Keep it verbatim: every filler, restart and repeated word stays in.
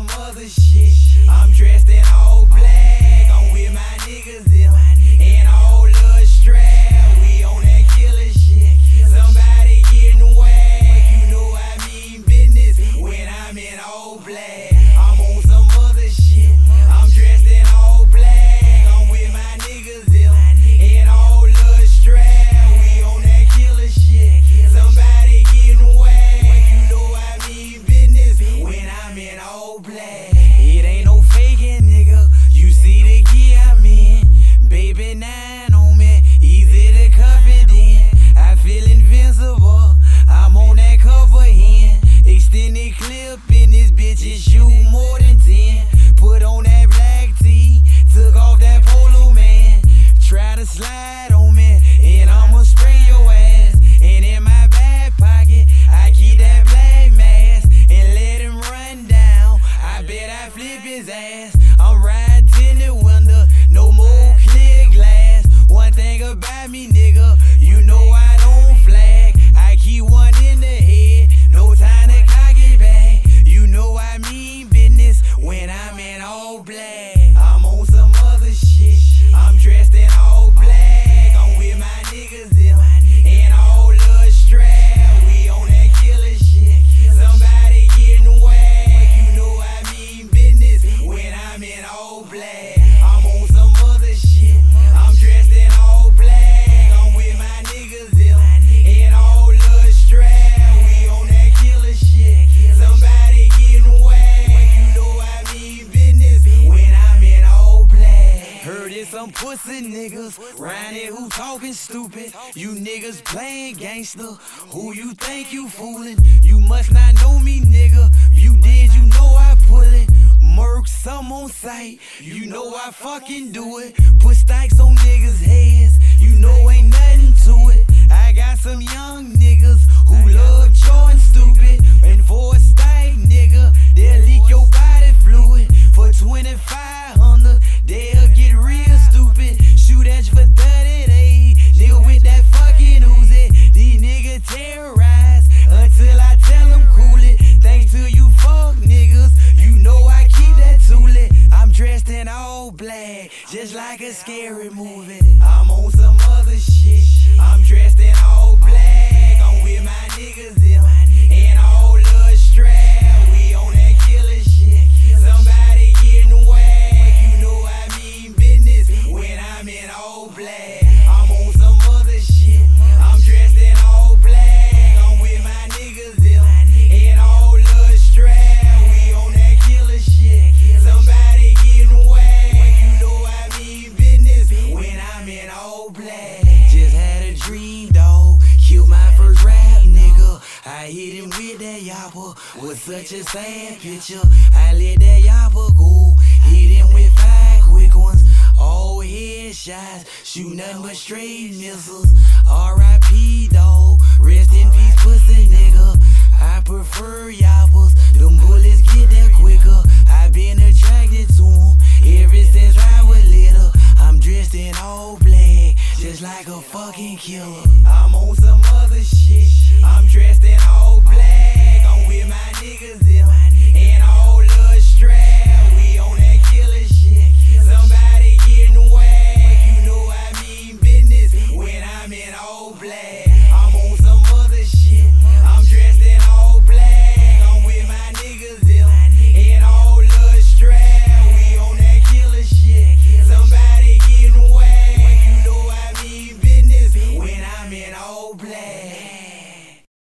some other shit. I'm dressed in all black. I'm with my niggas them. And all the strap. We on that killer shit. Somebody getting whacked. You know I mean business when I'm in all black. I'm on some other shit. I'm dressed in all black. I'm with my niggas them. And all the strap. We on that killer shit. Somebody getting whacked. You know I mean business when I'm in all black. It ain't no faking, nigga. You see the gear I'm in. Baby nine on me, easy to cuff it in. I feel invincible, I'm on that cover end. Extended clip in this bitch, it shoot more than ten. Put on that black tee, took off that polo man. Try to slide on me, and I'ma spray your ass. And in my back pocket, I keep that black mask. And let him run down, I bet I flip his ass. I'm riding tinted window, no more clear glass. One thing about me, nigga, you know I don't flag. I keep one in the head, no time to cock it back. You know I mean business when I'm in all black. I'm on some other shit, I'm dressed in all black. I'm with my niggas them, and all the strap. We on that killer shit, somebody getting whacked. You know I mean business when I'm in all black. I'm on some other shit, I'm dressed in all black. I'm with my niggas them, and all the strap. We on that killer shit, somebody getting whacked. You know I mean business when I'm in all black. Heard it some pussy niggas round here who talking stupid. You niggas playing gangster, who you think you fooling? You must not know me, nigga. You did, you know I pull it. Murk some on sight, you know I fucking do it. Put stacks on niggas' heads, you know ain't nothing to it. I got some young niggas who love Jordan stupid. And for a stack, nigga, they'll leak your body fluid. For twenty-five hundred, they'll get real stupid. Shoot at you for thirty-eight, nigga with that fucking Uzi. These niggas terrorize until I tell them cool it. Thanks to you fuck niggas, you know I keep that toolie. I'm dressed in all black, just like a scary movie. I'm on some other shit, I'm dressed in all black. I'm with my niggas them, and all the strap. We on that killer shit, somebody getting whacked. You know I mean business when I'm in all black. I'm on some other shit, I'm dressed in all black. I'm with my niggas them, and all the strap. We on that killer shit, somebody getting whacked. You know I mean business when I'm in all black. Just had a dream, dog, killed my first rap nigga. I hit him with that yapper, was such a sad picture. I let that yapper go, hit him with five quick ones. All headshots, shoot nothing but straight missiles. R I P dog.